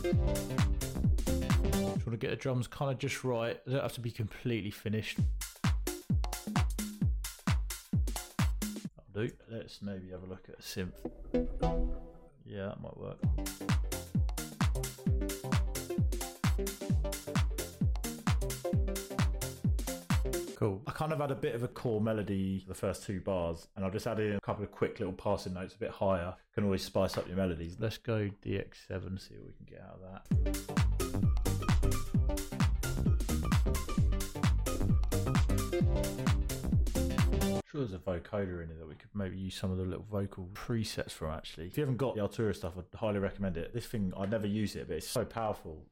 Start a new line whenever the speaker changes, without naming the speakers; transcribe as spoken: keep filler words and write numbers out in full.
Just want to get the drums kind of just right. They don't have to be completely finished. That'll do. Let's maybe have a look at a synth. Yeah, that might work. Cool. I kind of had a bit of a core melody the first two bars, and I'll just add in a couple of quick little passing notes a bit higher. Can always spice up your melodies. Let's go D X seven, see what we can get out of that. I'm sure there's a vocoder in here that we could maybe use some of the little vocal presets from actually. If you haven't got the Altura stuff, I'd highly recommend it. This thing, I'd never use it, but it's so powerful.